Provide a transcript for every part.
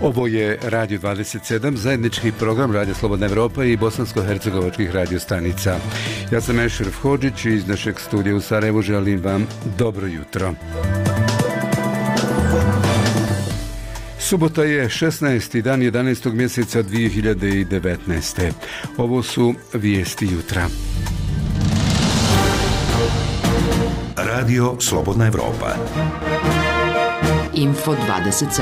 Ovo je Radio 27, zajednički program Radio Slobodna Evropa i bosansko-hercegovačkih radiostanica. Ja sam Ešref Hodžić i iz našeg studija u Sarajevu želim vam dobro jutro. Subota je 16. dan 11. mjeseca 2019. Ovo su vijesti jutra. Radio Slobodna Evropa. Info 27.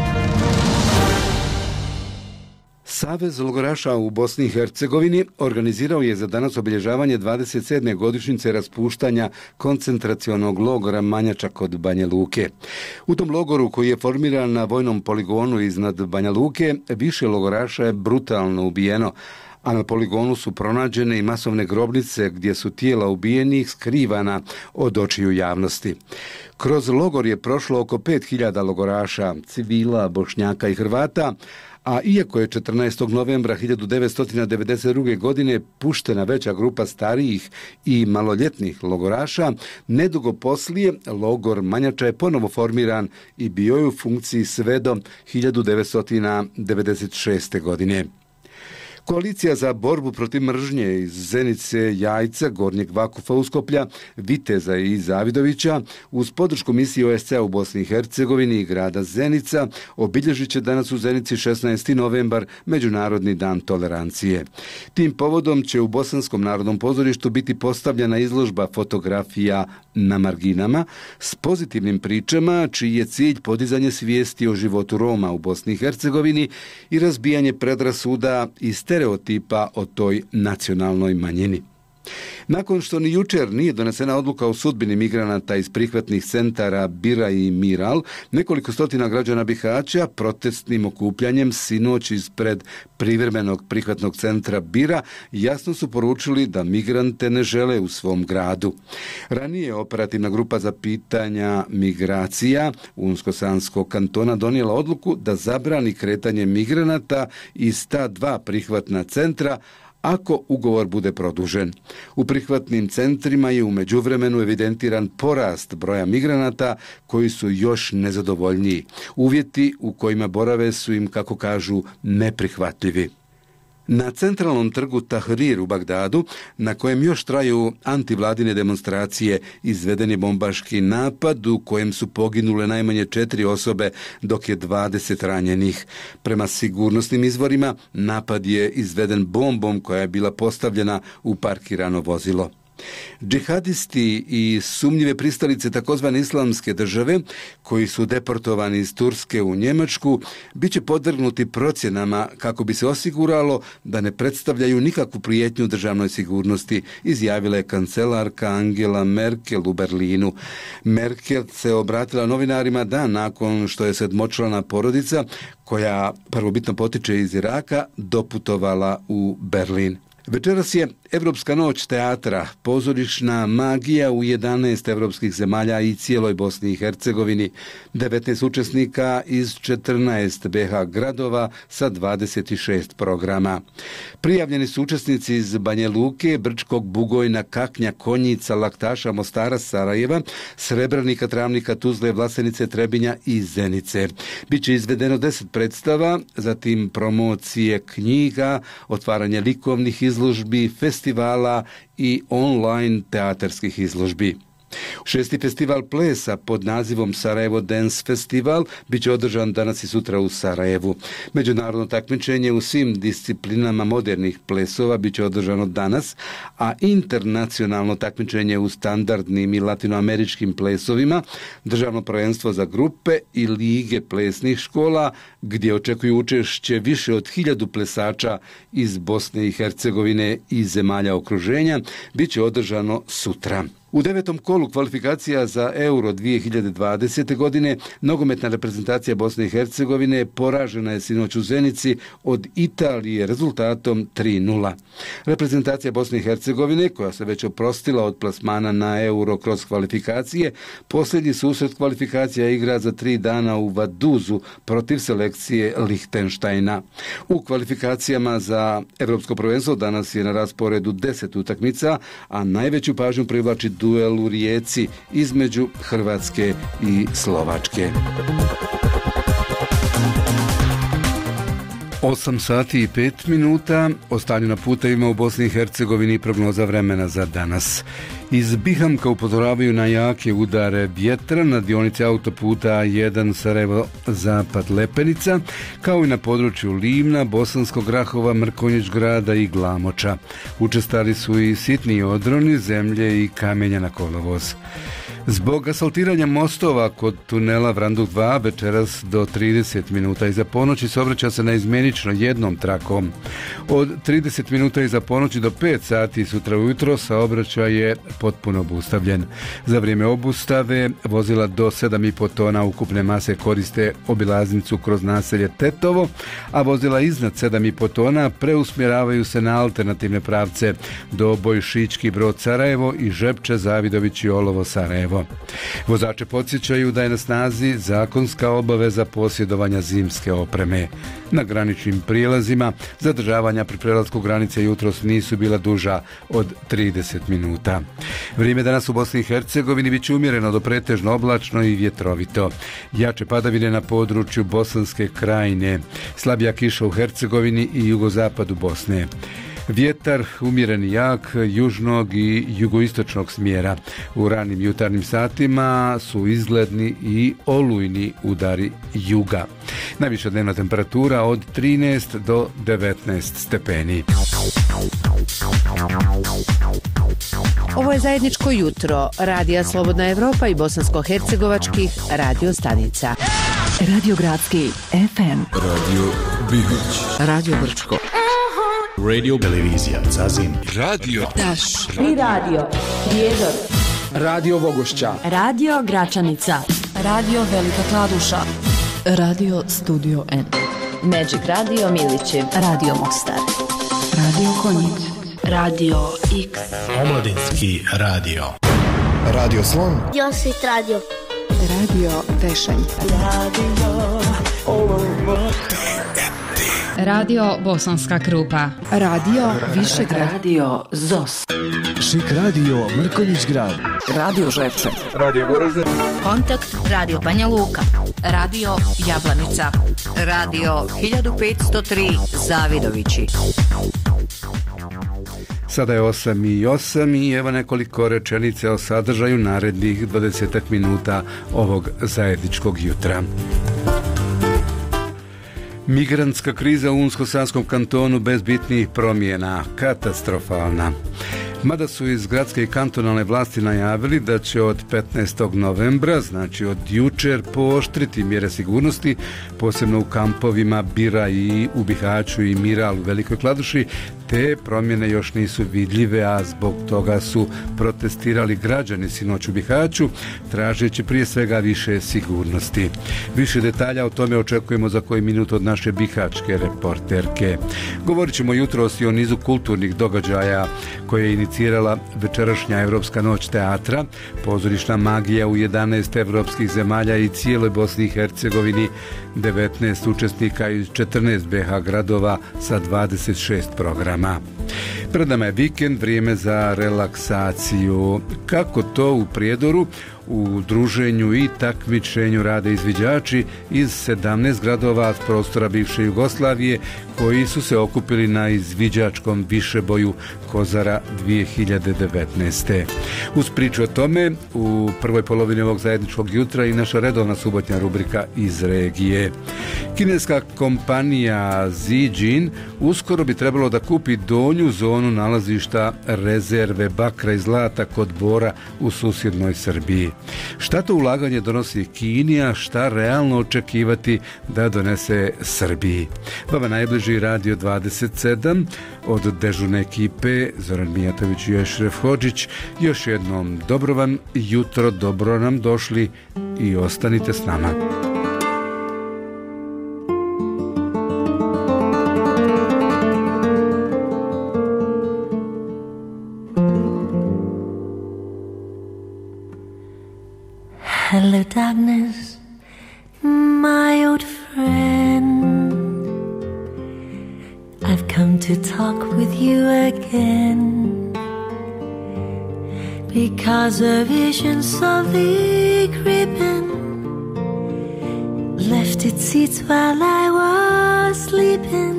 Savez logoraša u Bosni i Hercegovini organizirao je za danas obilježavanje 27. godišnjice raspuštanja koncentracionog logora Manjača kod Banja Luke. U tom logoru, koji je formiran na vojnom poligonu iznad Banja Luke, više logoraša je brutalno ubijeno, a na poligonu su pronađene i masovne grobnice gdje su tijela ubijenih skrivana od očiju javnosti. Kroz logor je prošlo oko 5000 logoraša, civila, Bošnjaka i Hrvata, a iako je 14. novembra 1992. godine puštena veća grupa starijih i maloljetnih logoraša, nedugo poslije logor Manjača je ponovo formiran i bio je u funkciji sve do 1996. godine. Koalicija za borbu protiv mržnje iz Zenice, Jajca, Gornjeg Vakufa, Uskoplja, Viteza i Zavidovića uz podršku misije OSCE u Bosni i Hercegovini i grada Zenica obilježit će danas u Zenici 16. novembar Međunarodni dan tolerancije. Tim povodom će u Bosanskom narodnom pozorištu biti postavljena izložba fotografija na marginama s pozitivnim pričama čiji je cilj podizanje svijesti o životu Roma u Bosni i Hercegovini i razbijanje predrasuda i stereotipa o toj nacionalnoj manjini. Nakon što ni jučer nije donesena odluka o sudbini migranata iz prihvatnih centara Bira i Miral, nekoliko stotina građana Bihaća protestnim okupljanjem sinoć ispred privremenog prihvatnog centra Bira jasno su poručili da migrante ne žele u svom gradu. Ranije operativna grupa za pitanja migracija Unsko-Sanskog kantona donijela odluku da zabrani kretanje migranata iz ta dva prihvatna centra ako ugovor bude produžen. U prihvatnim centrima je u međuvremenu evidentiran porast broja migranata koji su još nezadovoljniji. Uvjeti u kojima borave su im, kako kažu, neprihvatljivi. Na centralnom trgu Tahrir u Bagdadu, na kojem još traju antivladine demonstracije, izveden je bombaški napad u kojem su poginule najmanje 4 osobe, dok je 20 ranjenih. Prema sigurnosnim izvorima, napad je izveden bombom koja je bila postavljena u parkirano vozilo. Džihadisti i sumnjive pristalice takozvane islamske države, koji su deportovani iz Turske u Njemačku, bit će podvrgnuti procjenama kako bi se osiguralo da ne predstavljaju nikakvu prijetnju državnoj sigurnosti, izjavila je kancelarka Angela Merkel u Berlinu. Merkel se obratila novinarima dan nakon što je sedmočlana porodica, koja prvobitno potiče iz Iraka, doputovala u Berlin. Večeras je Evropska noć teatra, pozorišna magija u 11 evropskih zemalja i cijeloj Bosni i Hercegovini. 19 učesnika iz 14 BH gradova sa 26 programa. Prijavljeni su učesnici iz Banja Luke, Brčkog, Bugojna, Kaknja, Konjica, Laktaša, Mostara, Sarajeva, Srebrenika, Travnika, Tuzle, Vlasenice, Trebinja i Zenice. Biće izvedeno 10 predstava, zatim promocije knjiga, otvaranje likovnih izložbi, festivala i online teatarskih izložbi. 6. festival plesa pod nazivom Sarajevo Dance Festival bit će održan danas i sutra u Sarajevu. Međunarodno takmičenje u svim disciplinama modernih plesova bit će održano danas, a internacionalno takmičenje u standardnim i latinoameričkim plesovima, državno prvenstvo za grupe i lige plesnih škola, gdje očekuju učešće više od 1000 plesača iz Bosne i Hercegovine i zemalja okruženja, bit će održano sutra. U 9. kolu kvalifikacija za Euro 2020. godine nogometna reprezentacija Bosne i Hercegovine poražena je sinoć u Zenici od Italije rezultatom 3:0. Reprezentacija Bosne i Hercegovine, koja se već oprostila od plasmana na Euro kroz kvalifikacije, posljednji susret kvalifikacija igra za 3 dana u Vaduzu protiv selekcije Lihtenštajna. U kvalifikacijama za Evropsko prvenstvo danas je na rasporedu 10 utakmica, a najveću pažnju privlači duel u Rijeci između Hrvatske i Slovačke. 8 sati i 5 minuta, o stanju na putevima u Bosni i Hercegovini i prognoza vremena za danas. Iz Bihamka upozoravaju na jake udare vjetra na dionici autoputa A1 Sarajevo-Zapad Lepenica, kao i na području Livna, Bosanskog Grahova, Mrkonjić Grada i Glamoča. Učestali su i sitni odroni, zemlje i kamenja na kolovoz. Zbog asfaltiranja mostova kod tunela Vranduk 2 večeras do 30 minuta iza ponoći saobraća se naizmjenično jednom trakom. Od 30 minuta iza ponoći do 5 sati sutra ujutro saobraćaj je potpuno obustavljen. Za vrijeme obustave vozila do 7,5 tona ukupne mase koriste obilaznicu kroz naselje Tetovo, a vozila iznad 7,5 tona preusmjeravaju se na alternativne pravce do Bojšićki Brod Sarajevo i Žepče Zavidović i Olovo Sarajevo. Vozače podsjećaju da je na snazi zakonska obaveza posjedovanja zimske opreme. Na graničnim prijelazima zadržavanja pri prelasku granice jutros nisu bila duža od 30 minuta. Vrijeme danas u Bosni i Hercegovini bit će umjereno do pretežno oblačno i vjetrovito. Jače padavine na području Bosanske krajine, slabija kiša u Hercegovini i jugozapadu Bosne. Vjetar umjeren i jak južnog i jugoistočnog smjera. U ranim jutarnjim satima su izgledni i olujni udari juga. Najviša dnevna temperatura od 13 do 19 stepeni. Ovo je zajedničko jutro Radija Slobodna Evropa i bosansko-hercegovačkih radio stanica. Radio Gradski FM, Radio Bihoć, Radio Brčko, Radio Televizija Zazin, Radio Daš i Radio Prijedor, Radio Vogošća, Radio Gračanica, Radio Velika Kladuša, Radio Studio N, Magic Radio Milići, Radio Mostar, Radio Konjic, Radio X, Omladinski radio, Radio Slon, Josit Radio, Radio Tešanj, Radio Bosanska Krupa, Radio Višegrad, Radio Zos, Šik Radio Mrkonjić Grad, Radio Žepče, Radio Goražde, Kontakt Radio Banja Luka, Radio Jablanica, Radio 1503 Zavidovići. Sada je 8:08 i evo nekoliko rečenica o sadržaju narednih 20 minuta ovog zajedničkog jutra. Migrantska kriza u Unsko-Sanskom kantonu bez bitnijih promjena, katastrofalna. Mada su iz gradske i kantonalne vlasti najavili da će od 15. novembra, znači od jučer, pooštriti mjere sigurnosti, posebno u kampovima Bira i u Bihaću i Miral u Velikoj Kladuši, te promjene još nisu vidljive, a zbog toga su protestirali građani sinoć u Bihaću, tražeći prije svega više sigurnosti. Više detalja o tome očekujemo za koji minut od naše bihaćke reporterke. Govorit ćemo jutros i o nizu kulturnih događaja koje je inicirala večerašnja Evropska noć teatra, pozorišna magija u 11 evropskih zemalja i cijeloj Bosni i Hercegovini, 19 učesnika iz 14 BH gradova sa 26 programa. Pred nama je vikend, vrijeme za relaksaciju. Kako to u Prijedoru? U druženju i takmičenju rade izviđači iz 17 gradova s prostora bivše Jugoslavije koji su se okupili na izviđačkom višeboju Kozara 2019. Uz priču o tome, u prvoj polovini ovog zajedničkog jutra i naša redovna subotnja rubrika iz regije. Kineska kompanija Zijin uskoro bi trebalo da kupi donju zonu nalazišta rezerve bakra i zlata kod Bora u susjednoj Srbiji. Šta to ulaganje donosi Kini, a šta realno očekivati da donese Srbiji? Vama najbliži Radio 27 od dežurne ekipe Zoran Mijatović i Ešref Hodžić. Još jednom dobro vam jutro, dobro nam došli i ostanite s nama. Hello darkness, my old friend. I've come to talk with you again, because a vision softly creeping left its seeds while I was was sleeping,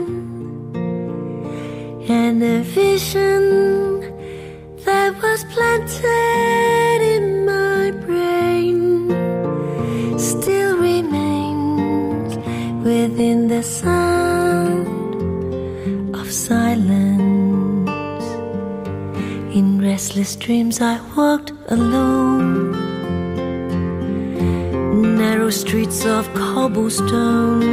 and a vision that was planted in my brain still remains within the sound of silence. In restless dreams I walked alone, narrow streets of cobblestone,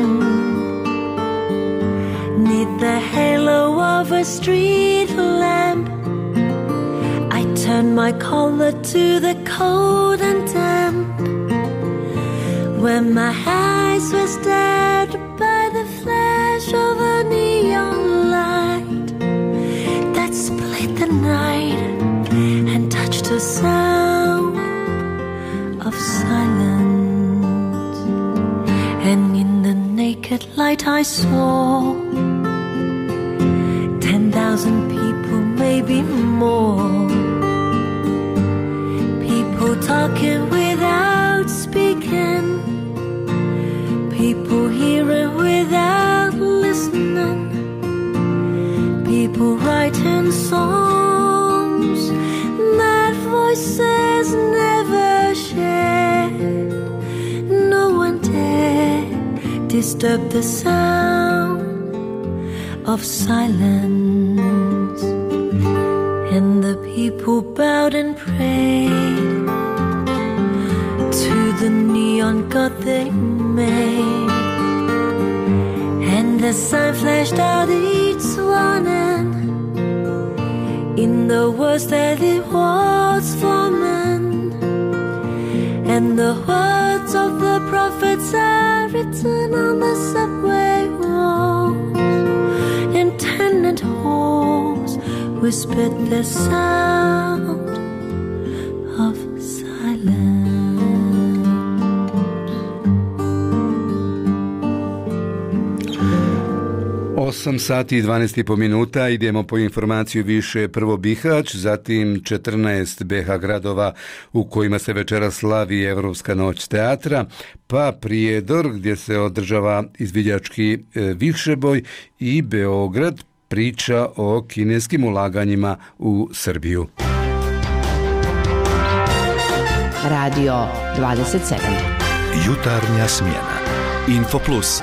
neath the halo of a street lamp. I turned my collar to the cold and damp, when my eyes were stared by the flash of a neon light that split the night and touched the sound of silence. And in the naked light I saw 10,000 people, maybe more, people talking without speaking, people hearing without listening, people writing songs that voices never shared. No one dared disturb the sound of silence, and the people bowed and prayed to the neon god they made, and the sign flashed out each warning in the words that it was for men, and the words of the prophets are written on the subway walls, in tenant halls whispered the sound of silence. 8 sati i 12,5 minuta, idemo po informaciju više. Prvo Bihać, zatim 14 BH gradova u kojima se večera slavi Evropska noć teatra, pa Prijedor gdje se održava izviđački višeboj i Beograd priča o kineskim ulaganjima u Srbiju. Radio 27. Jutarnja smjena. Info Plus.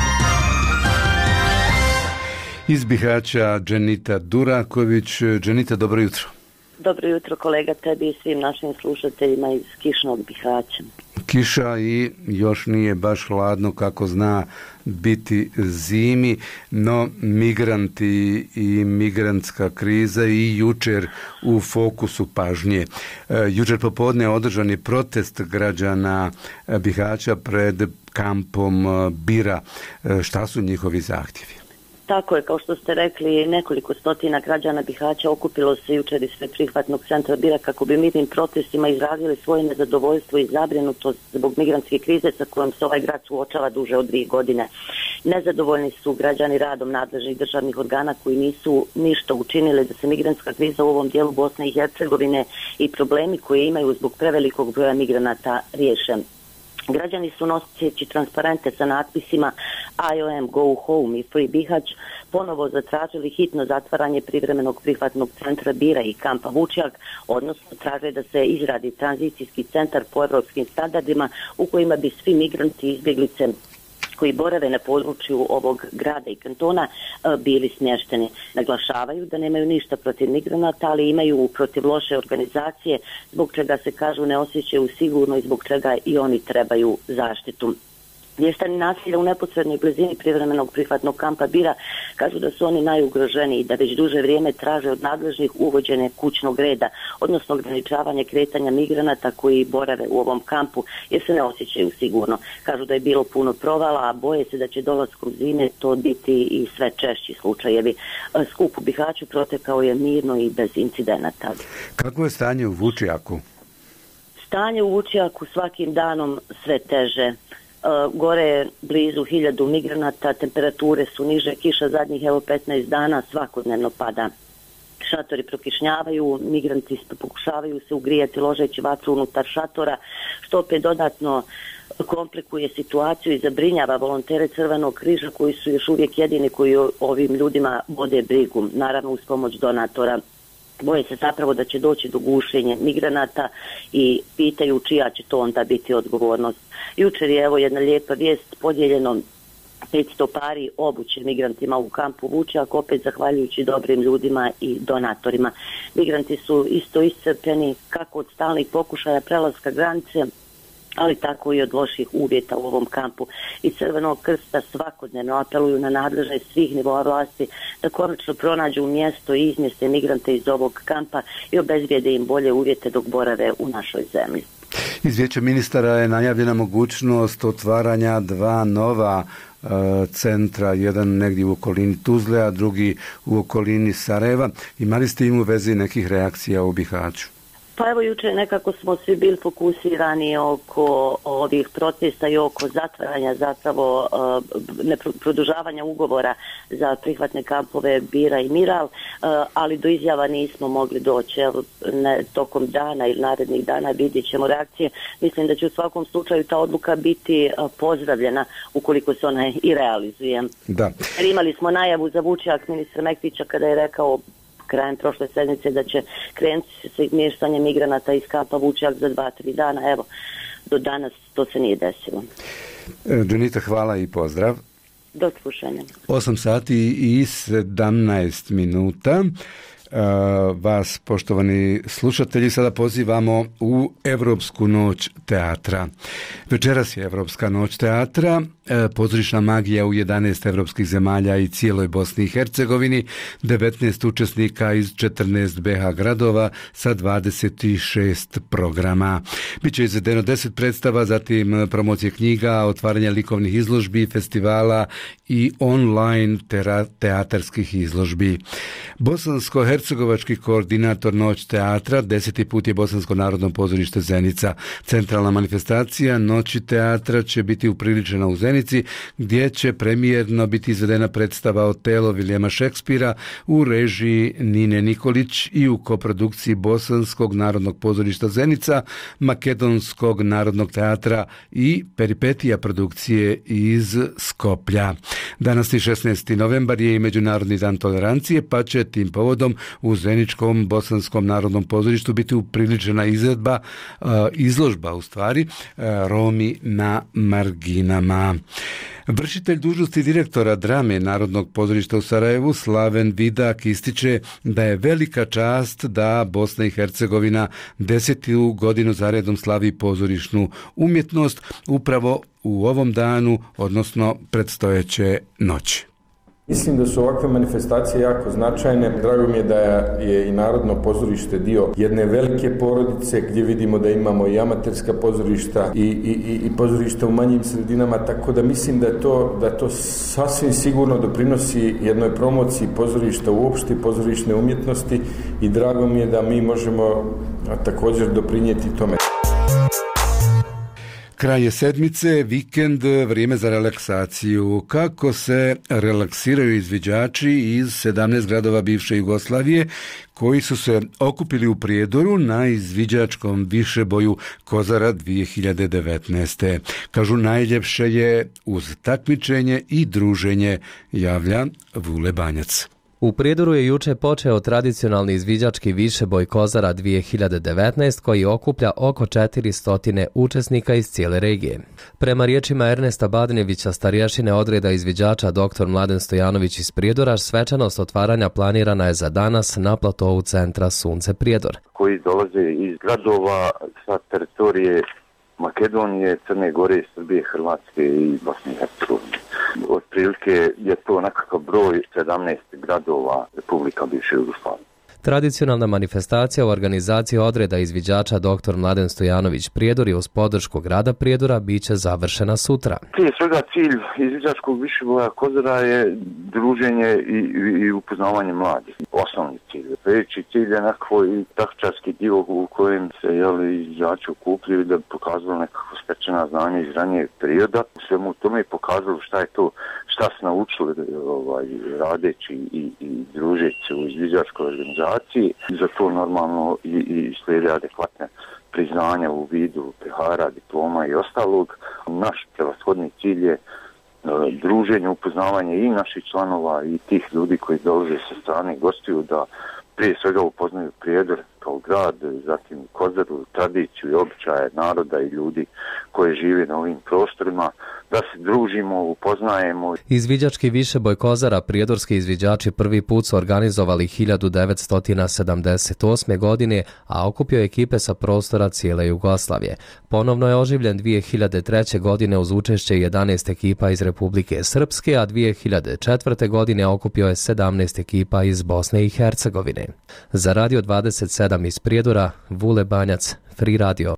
Iz Bihaća Dženita Duraković. Dženita, dobro jutro. Dobro jutro kolega, tebi i svim našim slušateljima iz kišnog Bihaća. Kiša i još nije baš hladno kako zna biti zimi, no migranti i migrantska kriza i jučer u fokusu pažnje. Jučer popodne održan je protest građana Bihaća pred kampom Bira. Šta su njihovi zahtjevi? Tako je, kao što ste rekli, nekoliko stotina građana Bihaća okupilo se jučer ispred prihvatnog centra Bira kako bi mirnim protestima izrazili svoje nezadovoljstvo i zabrinutost zbog migrantske krize sa kojom se ovaj grad suočava duže od 2 godine. Nezadovoljni su građani radom nadležnih državnih organa koji nisu ništa učinili da se migrantska kriza u ovom dijelu Bosne i Hercegovine i problemi koje imaju zbog prevelikog broja migranata riješe. Građani su noseći transparente sa natpisima IOM, Go Home i Free Bihać ponovo zatražili hitno zatvaranje privremenog prihvatnog centra Bira i kampa Vučjak, odnosno traže da se izradi tranzicijski centar po europskim standardima u kojima bi svi migranti i izbjeglice koji borave na području ovog grada i kantona bili smješteni. Naglašavaju da nemaju ništa protiv migranata, ali imaju protiv loše organizacije, zbog čega se kažu ne osjećaju sigurno i zbog čega i oni trebaju zaštitu. Mještani naselja u neposrednoj blizini privremenog prihvatnog kampa Bira kažu da su oni najugroženiji i da već duže vrijeme traže od nadležnih uvođenje kućnog reda, odnosno ograničavanje kretanja migranata koji borave u ovom kampu jer se ne osjećaju sigurno. Kažu da je bilo puno provala, a boje se da će dolaskom zime to biti i sve češći slučajevi. Skup u Bihaću protekao je mirno i bez incidenata. Kako je stanje u Vučjaku? Stanje u Vučjaku svakim danom sve teže. Gore je blizu 1000 migranata, temperature su niže, kiša zadnjih 15 dana svakodnevno pada. Šatori prokišnjavaju, migranti pokušavaju se ugrijati ložeći vatru unutar šatora, što opet dodatno komplikuje situaciju i zabrinjava volontere Crvenog križa koji su još uvijek jedini koji ovim ljudima vode brigu, naravno uz pomoć donatora. Boje se zapravo da će doći do gušenja migranata i pitaju čija će to onda biti odgovornost. Jučer je evo jedna lijepa vijest, podijeljeno 500 pari obuće migrantima u kampu Vučjak, opet zahvaljujući dobrim ljudima i donatorima. Migranti su isto iscrpljeni kako od stalnih pokušaja prelaska granice, ali tako i od loših uvjeta u ovom kampu. I Crvenog krsta svakodnevno apeluju na nadležne svih nivoa vlasti da konačno pronađu mjesto i izmjeste migrante iz ovog kampa i obezbijede im bolje uvjete dok borave u našoj zemlji. Iz Vijeća ministara je najavljena mogućnost otvaranja 2 nova centra, jedan negdje u okolini Tuzle, a drugi u okolini Sarajeva. Imali ste im u vezi nekih reakcija u Bihaću? Pa evo jučer nekako smo svi bili fokusirani oko ovih protesta i oko zatvaranja, zapravo produžavanja ugovora za prihvatne kampove Bira i Miral, ali do izjava nismo mogli doći. Evo, tokom dana ili narednih dana vidjet ćemo reakcije. Mislim da će u svakom slučaju ta odluka biti pozdravljena ukoliko se ona i realizuje. Da. Jer imali smo najavu za Vučjak ministra Mektića kada je rekao krajem prošle sedmice da će krenuti sa izmještanjem migranata iz kampa Vučjak za 2-3 dana. Evo, do danas to se nije desilo. Džanita, hvala i pozdrav. Do slušanja. 8 sati i 17 minuta. Vas, poštovani slušatelji, sada pozivamo u Evropsku noć teatra. Večeras je Evropska noć teatra, pozorišna magija u 11 evropskih zemalja i cijeloj Bosni i Hercegovini, 19 učesnika iz 14 BH gradova sa 26 programa. Biće izvedeno 10 predstava, zatim promocije knjiga, otvaranje likovnih izložbi, festivala i online teatarskih izložbi. Bosansko-hercegovački koordinator Noć teatra, 10. put je Bosansko narodno pozorište Zenica. Centralna manifestacija Noći teatra će biti upriličena u Zenici, gdje će premijerno biti izvedena predstava Otelo Vilijama Šekspira u režiji Nine Nikolić i u koprodukciji Bosanskog narodnog pozorišta Zenica, Makedonskog narodnog teatra i peripetija produkcije iz Skoplja. Danas je 16. novembar je i Međunarodni dan tolerancije, pa će tim povodom u Zeničkom Bosanskom narodnom pozorištu biti upriličena izložba Romi na marginama. Vršitelj dužnosti direktora drame Narodnog pozorišta u Sarajevu, Slaven Vidak, ističe da je velika čast da Bosna i Hercegovina 10. godinu zaredom slavi pozorišnu umjetnost upravo u ovom danu, odnosno predstojeće noći. Mislim da su ovakve manifestacije jako značajne. Drago mi je da je i Narodno pozorište dio jedne velike porodice gdje vidimo da imamo i amaterska pozorišta i pozorišta u manjim sredinama, tako da mislim da to sasvim sigurno doprinosi jednoj promociji pozorišta uopšte, pozorišne umjetnosti i drago mi je da mi možemo također doprinijeti tome. Kraj je sedmice, vikend, vrijeme za relaksaciju. Kako se relaksiraju izviđači iz 17 gradova bivše Jugoslavije koji su se okupili u Prijedoru na izviđačkom višeboju Kozara 2019. Kažu, najljepše je uz takmičenje i druženje, javlja Vule Banjac. U Prijedoru je juče počeo tradicionalni izviđački višeboj Kozara 2019 koji okuplja oko 400 učesnika iz cijele regije. Prema riječima Ernesta Badnevića, starješine odreda izviđača dr. Mladen Stojanović iz Prijedora, svečanost otvaranja planirana je za danas na platovu centra Sunce Prijedor. Koji dolaze iz gradova sa teritorije Makedonije, Crne Gore, Srbije, Hrvatske i Bosne i Hercegovine. Otprilike je to nekakav broj 17 gradova Republika bivše Jugoslavije. Tradicionalna manifestacija u organizaciji odreda izviđača dr. Mladen Stojanović Prijedor i uz podršku grada Prijedora bit će završena sutra. Prije svega cilj izviđačkog višeboja Kozara je druženje i upoznavanje mladih. Osnovni cilj. Veći cilj je nekako i taktičarski dio u kojem se izviđači okupljaju da pokazali nekako stečena znanja iz ranijeg perioda. U svemu tome je pokazalo šta je to, šta su naučili radeći i družeći u izviđačkoj organizaciji. Za to normalno i slijede adekvatne priznanja u vidu pehara, diploma i ostalog. Naš prevashodni cilj je druženje, upoznavanje i naših članova i tih ljudi koji dolaze sa strane gostiju da prije svega upoznaju Prijedor kao grad, zatim Kozaru, tradiciju i običaje naroda i ljudi koji žive na ovim prostorima, da se družimo, upoznajemo. Izviđački višeboj Kozara prijedorski izviđači prvi put su organizovali 1978. godine, a okupio je ekipe sa prostora cijele Jugoslavije. Ponovno je oživljen 2003. godine uz učešće 11 ekipa iz Republike Srpske, a 2004. godine okupio je 17 ekipa iz Bosne i Hercegovine. Za Radio 27 iz Prijedora, Vule Banjac, Free Radio.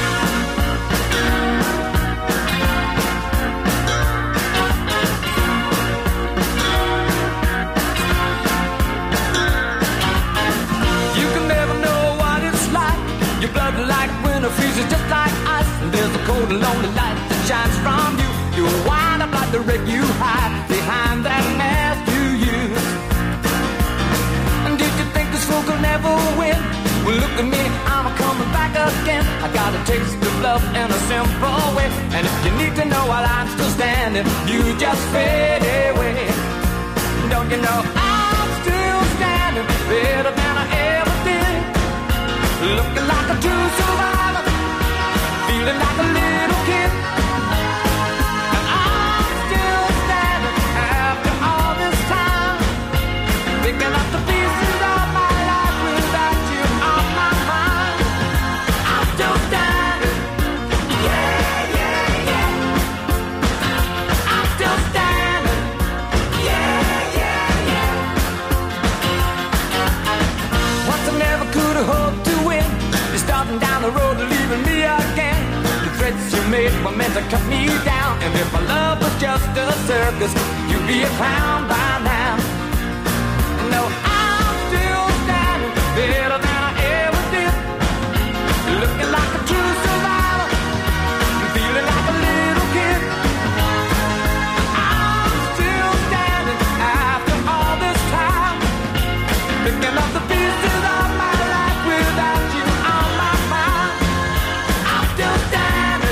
Cold and lonely light that shines from you. You'll wind up like the wreck you hide behind that mask you use. And did you think this fool could never win? Well, look at me, I'm coming back again. I got a taste of love in a simple way. And if you need to know while I'm still standing, you just fade away. Don't you know I'm still standing better than I ever did? Looking like a true survivor, feeling like a little kid. And I'm still standing after all this time, picking up the pieces of my life without you on my mind. I'm still standing, yeah, yeah, yeah. I'm still standing, yeah, yeah, yeah. Once I never could have hoped to win. You're starting down the road and leaving me again. Threats you made were meant to cut me down. And if my love was just a circus, you'd be a clown by now. No, I'm still standing better than I ever did. Looking like a true survivor, feeling like a little kid. I'm still standing after all this time, picking up the pieces of my life without you on my mind. I'm still standing.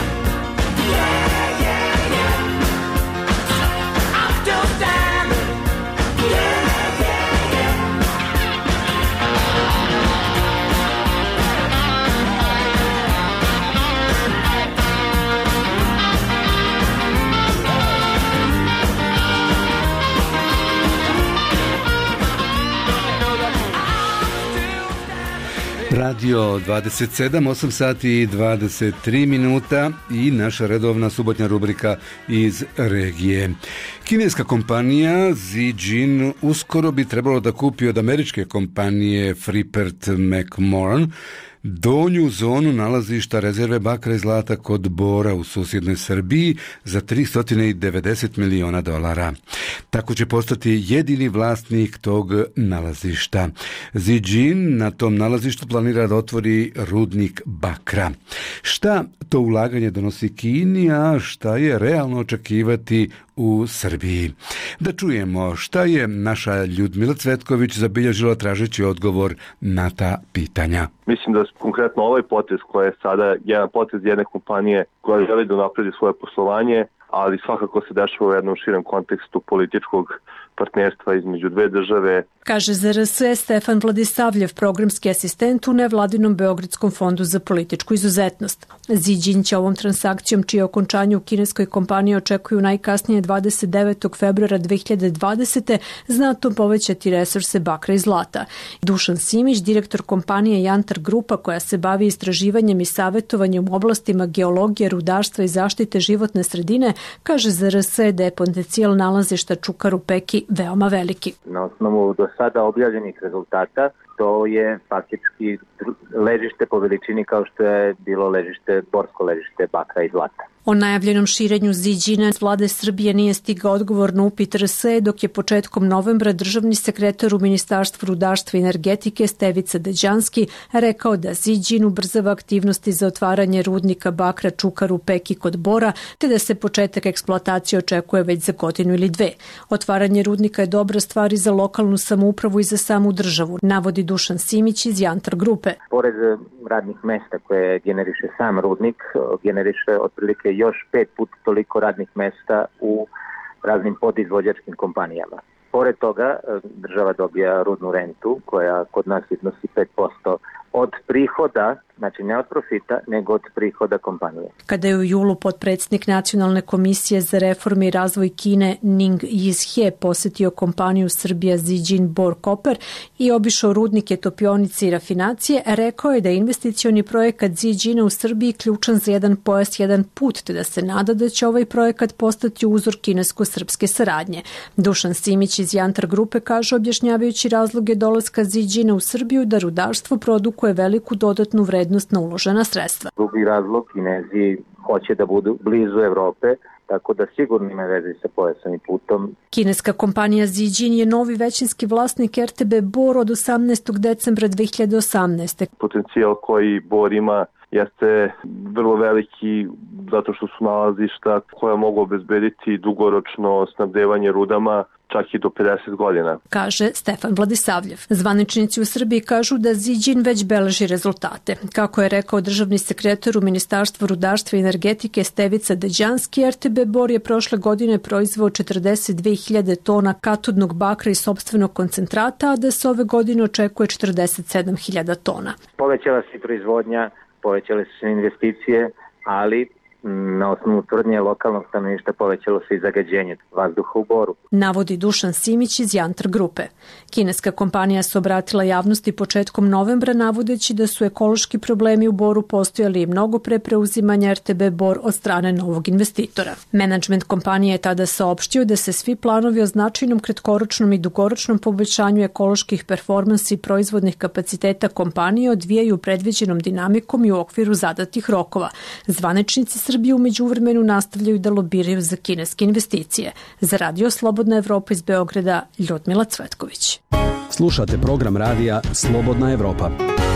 Radio 27, 8 sati i 23 minuta i naša redovna subotnja rubrika iz regije. Kineska kompanija Zijin uskoro bi trebalo da kupi od američke kompanije Freeport McMoran donju zonu nalazišta rezerve bakra i zlata kod Bora u susjednoj Srbiji za $390 miliona. Tako će postati jedini vlasnik tog nalazišta. Zijin na tom nalazištu planira da otvori rudnik bakra. Šta to ulaganje donosi Kini, a šta je realno očekivati u Srbiji? Da čujemo šta je naša Ljudmila Cvetković zabilježila tražeći odgovor na ta pitanja. Mislim da konkretno ovaj potez koji je sada jedan potez jedne kompanije koja želi da napredi svoje poslovanje, ali svakako se dešava u jednom širem kontekstu političkog partnerstva između dve države. Kaže za RS Stefan Vladisavljev, programski asistent u nevladinom Beogradskom fondu za političku izuzetnost. Zijin će ovom transakcijom, čije okončanje u kineskoj kompaniji očekuju najkasnije 29. februara 2020. znatno povećati resurse bakra i zlata. Dušan Simić, direktor kompanije Jantar Grupa, koja se bavi istraživanjem i savjetovanjem u oblastima geologije, rudarstva i zaštite životne sredine, kaže za RS da je potencijal nalazišta Čukaru Peki veoma veliki. Na osnovu do sada objavljenih rezultata, to je faktički ležište po veličini kao što je bilo borsko ležište bakra i zlata. O najavljenom širenju Ziđina vlade Srbije nije stigao odgovor na upit RSE, dok je početkom novembra državni sekretar u Ministarstvu rudarstva i energetike Stevica Deđanski rekao da Ziđin ubrzava aktivnosti za otvaranje rudnika bakra Čukar u Peki kod Bora, te da se početak eksploatacije očekuje već za godinu ili dve. Otvaranje rudnika je dobra stvar i za lokalnu samoupravu i za samu državu, navodi Dušan Simić iz Jantar grupe. Pored radnih mesta koje generiše sam rudnik, generiše otprilike još 5 puta toliko radnih mesta u raznim podizvođačkim kompanijama. Pored toga, država dobija rudnu rentu koja kod nas iznosi 5% od prihoda, znači ne od profita, nego od prihoda kompanije. Kada je u julu potpredsjednik Nacionalne komisije za reforme i razvoj Kine Ning Yizhe posetio kompaniju Srbija Ziđin Bor Koper i obišao rudnike, topionice i rafinacije, rekao je da je investicioni projekat Ziđina u Srbiji ključan za jedan pojas, jedan put, te da se nada da će ovaj projekat postati uzor kinesko-srpske saradnje. Dušan Simić iz Jantar grupe kaže, objašnjavajući razloge dolaska Ziđina u Srbiju, da rudarstvo produkuje veliku dodatnu vrednost na uložena sredstva. Drugi razlog, Kinezi hoće da budu blizu Evrope, tako da sigurno ima veze sa pojasom i putom. Kineska kompanija Ziđin je novi većinski vlasnik RTB Bor od 18. decembra 2018. Potencijal koji Bor ima jeste vrlo veliki zato što su nalazišta koja mogu obezbediti dugoročno snabdevanje rudama čak i do 50 godina. Kaže Stefan Vladisavljev. Zvaničnici u Srbiji kažu da Ziđin već beleži rezultate. Kako je rekao državni sekretar u Ministarstvu rudarstva i energetike Stevica Deđanski, RTB Bor je prošle godine proizveo 42.000 tona katodnog bakra iz sopstvenog koncentrata, a da se ove godine očekuje 47.000 tona. Povećala se proizvodnja, povećale su se investicije, ali na osnovu tvrdnje lokalnog stanovništva povećalo se i zagađenje vazduha u Boru. Navodi Dušan Simić iz Jantar grupe. Kineska kompanija se obratila javnosti početkom novembra navodeći da su ekološki problemi u Boru postojali i mnogo pre preuzimanja RTB Bor od strane novog investitora. Menadžment kompanije je tada saopštio da se svi planovi o značajnom kratkoročnom i dugoročnom poboljšanju ekoloških performansi i proizvodnih kapaciteta kompanije odvijaju predviđenom dinamikom i u okviru zadatih rokova. Zvaničnici Srbije u međuvremenu nastavljaju da lobiraju za kineske investicije. Za Radio Slobodna Evropa iz Beograda, Ljudmila Cvetković. Slušate program radija Slobodna Evropa.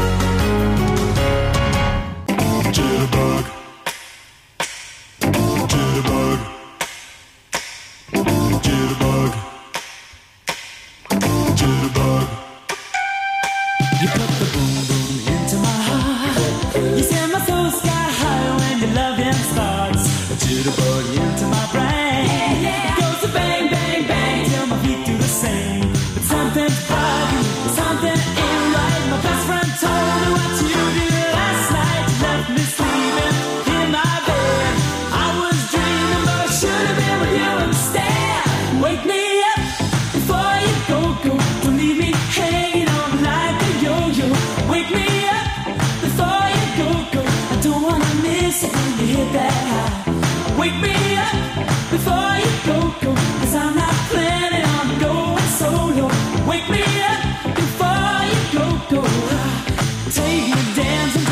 Jitterbug into my brain. Goes to bang, bang, bang till my feet do the same. But something's bugging, something ain't right. My best friend told me what you did last night. You left me sleeping in my bed. I was dreaming, but I should have been with you instead. Wake me up before you go. Don't leave me hanging on like a yo-yo. Wake me up before you go. I don't wanna miss it when you hit that high. Wake me up before you go, 'cause I'm not planning on going solo. Wake me up before you go. Take me dancing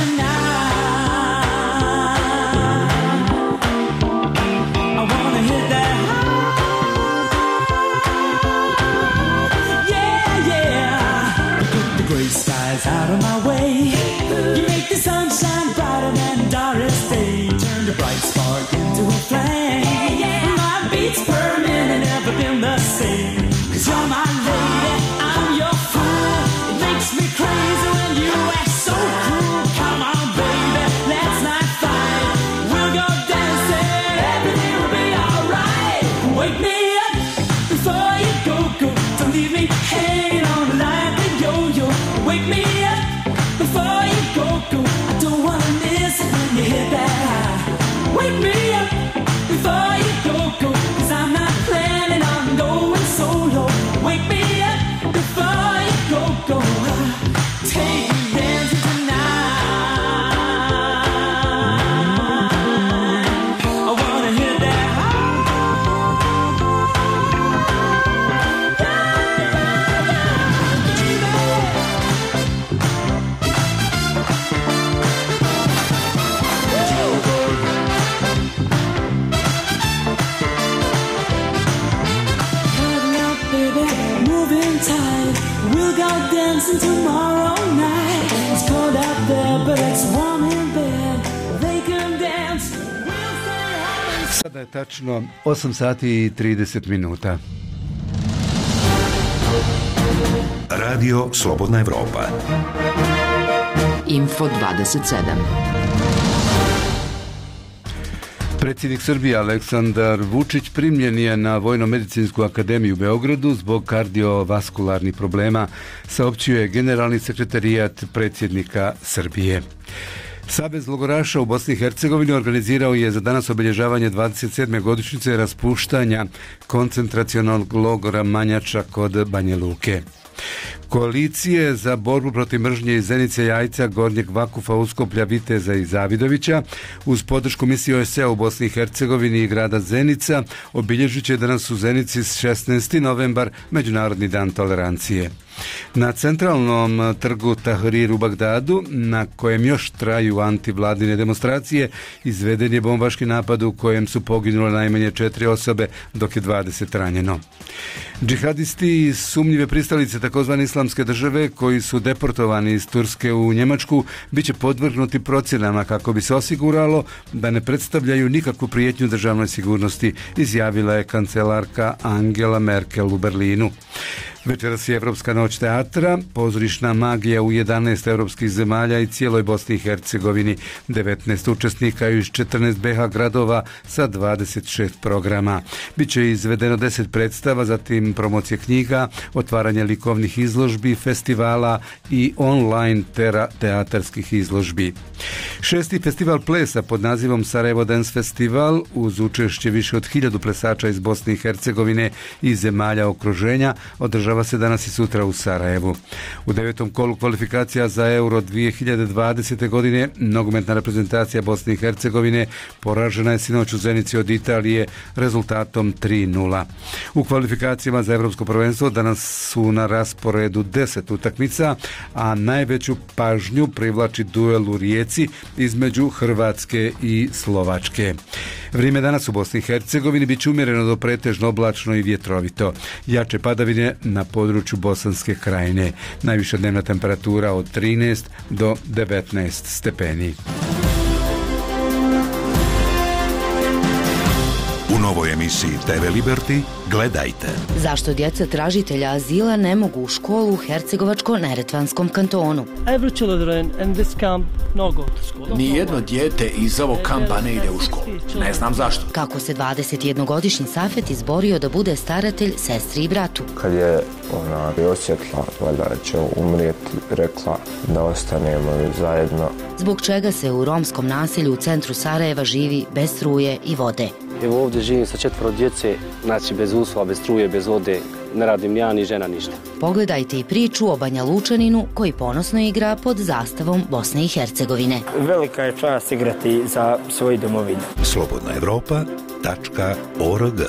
tonight. I wanna hit that high. Yeah, yeah. You put the gray skies out of my way. You make the sunshine brighter than Doris Day. Turn the bright spark into a flame. My beats per minute never been the same. 'Cause you're my lady, I'm your fool. It makes me crazy when you act so cruel. Come on, baby, let's not fight. We'll go dancing, everything will be alright. Wake me up before you go. Don't leave me hanging on like a yo-yo. Wake me up We'll go dancing tomorrow night. It's cold out there, but it's warm in bed. They can dance. We'll stay home. Sada je tačno 8 sati i 30 minuta. Radio Slobodna Evropa. Info 27. Predsjednik Srbije Aleksandar Vučić primljen je na Vojno-medicinsku akademiju u Beogradu zbog kardiovaskularnih problema, saopćio je generalni sekretarijat predsjednika Srbije. Savez logoraša u Bosni i Hercegovini organizirao je za danas obilježavanje 27. godišnjice raspuštanja koncentracionog logora Manjača kod Banja Luke. Koalicije za borbu protiv mržnje iz Zenice, Jajca, Gornjeg Vakufa, Uskoplja, Viteza i Zavidovića uz podršku misije OSCE u Bosni i Hercegovini i grada Zenica obilježit će danas u Zenici 16. novembar Međunarodni dan tolerancije. Na centralnom trgu Tahrir u Bagdadu, na kojem još traju antivladine demonstracije, izveden je bombaški napad u kojem su poginule najmanje 4 osobe, dok je 20 ranjeno. Džihadisti iz sumnjive pristalice takozvane islamske države, koji su deportovani iz Turske u Njemačku, bit će podvrgnuti procjenama kako bi se osiguralo da ne predstavljaju nikakvu prijetnju državnoj sigurnosti, izjavila je kancelarka Angela Merkel u Berlinu. Večeras je Evropska noć teatra, pozorišna magija u 11 evropskih zemalja i cijeloj Bosni i Hercegovini, 19 učesnika iz 14 BH gradova sa 26 programa. Biće izvedeno 10 predstava, zatim promocije knjiga, otvaranje likovnih izložbi, festivala i online teatarskih izložbi. 6. festival plesa pod nazivom Sarajevo Dance Festival uz učešće više od 1000 plesača iz Bosne i Hercegovine i zemalja okruženja održava se danas i sutra u Sarajevu. U 9. kolu kvalifikacija za Euro 2020. godine nogometna reprezentacija Bosne i Hercegovine poražena je sinoć u Zenici od Italije rezultatom 3:0. U kvalifikacijama za Evropsko prvenstvo danas su na rasporedu 10 utakmica, a najveću pažnju privlači duel u Rijeci između Hrvatske i Slovačke. Vrijeme danas u Bosni i Hercegovini bit će umjereno do pretežno oblačno i vjetrovito. Jače padavine na području Bosanske krajine. Najviša dnevna temperatura od 13 do 19 stepeni. U novoj emisiji TV Liberty gledajte. Zašto djeca tražitelja azila ne mogu u školu u Hercegovačko-Neretvanskom kantonu? Nijedno dijete iz ovog kampa ne ide u školu. Ne znam zašto. Kako se 21-godišnji Safet izborio da bude staratelj sestri i bratu? Kad je ona osjetila valjda će umrijeti, rekla da ostanemo zajedno. Zbog čega se u romskom naselju u centru Sarajeva živi bez struje i vode? Evo ovdje živim sa 4 djece, znači bez uslova, bez struje, bez vode, ne radim ja ni žena ništa. Pogledajte i priču o Banja Lučaninu koji ponosno igra pod zastavom Bosne i Hercegovine. Velika je čast igrati za svoju domovinu. slobodnaevropa.org.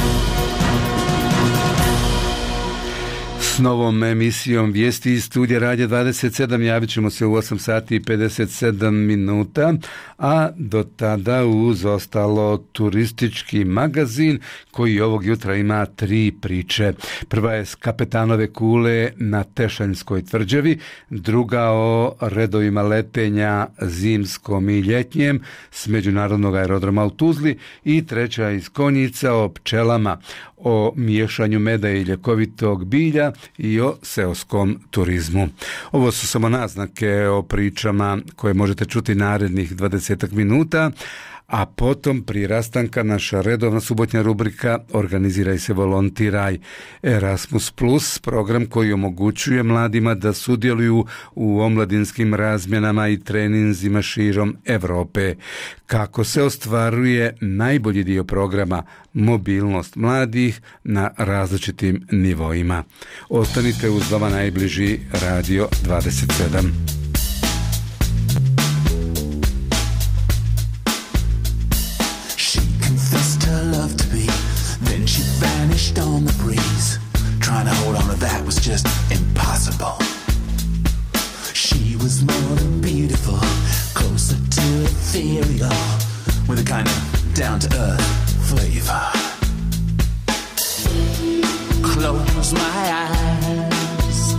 S novom emisijom vijesti iz studija Radija 27 javit ćemo se u 8 sati i 57 minuta, a do tada uz ostalo turistički magazin koji ovog jutra ima 3 priče. Prva je s Kapetanove kule na Tešanjskoj tvrđavi, druga o redovima letenja zimskom i ljetnjem s međunarodnog aerodroma u Tuzli i treća iz Konjica o pčelama, o miješanju meda i ljekovitog bilja i o seoskom turizmu. Ovo su samo naznake o pričama koje možete čuti narednih 20 minuta, a potom prije rastanka naša redovna subotnja rubrika Organiziraj se, volontiraj. Erasmus Plus, program koji omogućuje mladima da sudjeluju u omladinskim razmjenama i treninzima širom Europe. Kako se ostvaruje najbolji dio programa, mobilnost mladih na različitim nivoima. Ostanite uz vama najbliži Radio 27. Then she vanished on the breeze. Trying to hold on to that was just impossible. She was more than beautiful, closer to ethereal, with a kind of down-to-earth flavor. Close my eyes,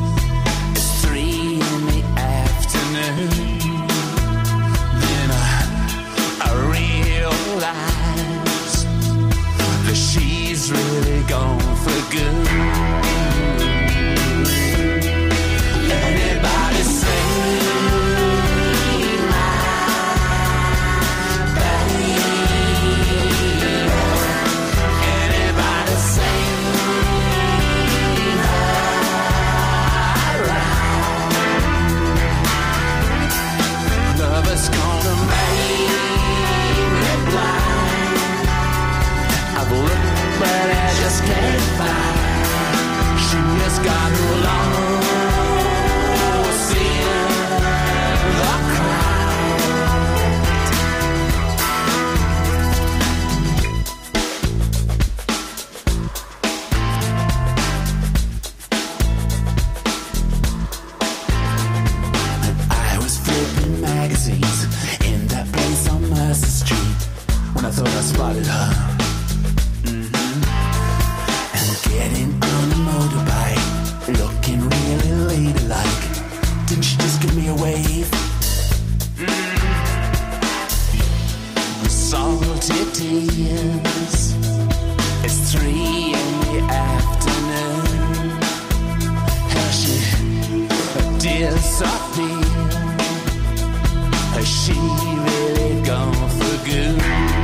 yes I feel. Has she really gone for good?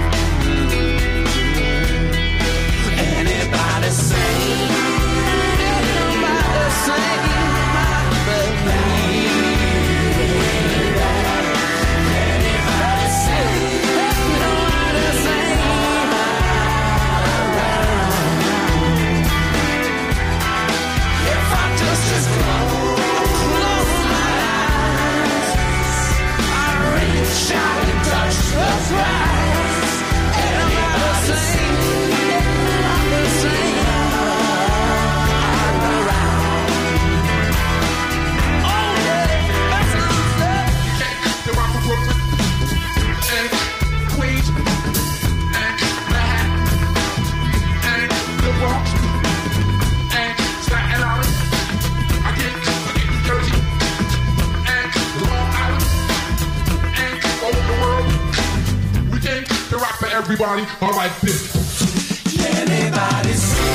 Anybody sing? Anybody sing? My baby. Anybody sing? Anybody sing? If I just close my eyes, I reach out and touch the prize. Anybody sing? Anybody sing? Everybody, all like this. Anybody see?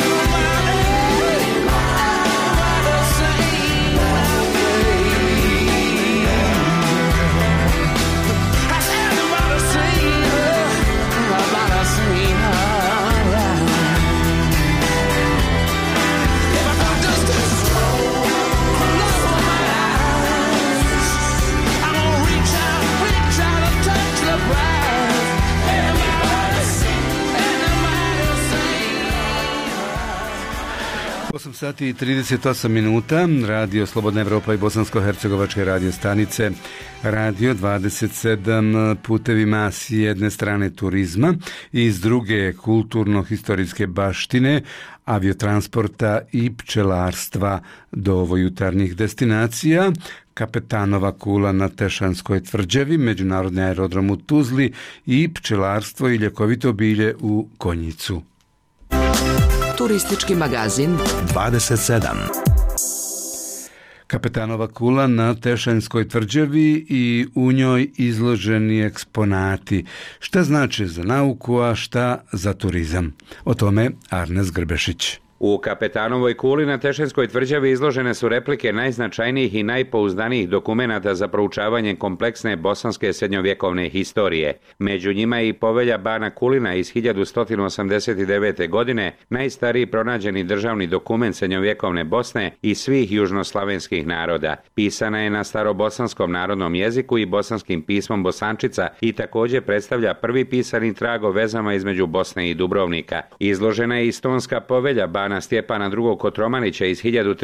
Sati i 38 minuta, Radio Slobodna Evropa i Bosansko-hercegovačke radio stanice, Radio 27 putevima s jedne strane turizma i s druge kulturno-historijske baštine, aviotransporta i pčelarstva do ovojutarnjih destinacija. Kapetanova kula na Tešanskoj tvrđavi, međunarodni aerodrom u Tuzli i pčelarstvo i ljekovito bilje u Konjicu. Turistički magazin 27. Kapetanova kula na Tešanskoj tvrđavi i u njoj izloženi eksponati. Šta znači za nauku, a šta za turizam? O tome Arnes Grbešić. U Kapetanovoj kuli na Tešanskoj tvrđavi izložene su replike najznačajnijih i najpouzdanijih dokumenata za proučavanje kompleksne bosanske srednjovjekovne historije. Među njima je i povelja Bana Kulina iz 1189. godine, najstariji pronađeni državni dokument srednjovjekovne Bosne i svih južnoslavenskih naroda. Pisana je na starobosanskom narodnom jeziku i bosanskim pismom Bosančica i također predstavlja prvi pisani trag o vezama između Bosne i Dubrovnika. Izložena je i Stonska povelja Bana Stjepana II. Kotromanića iz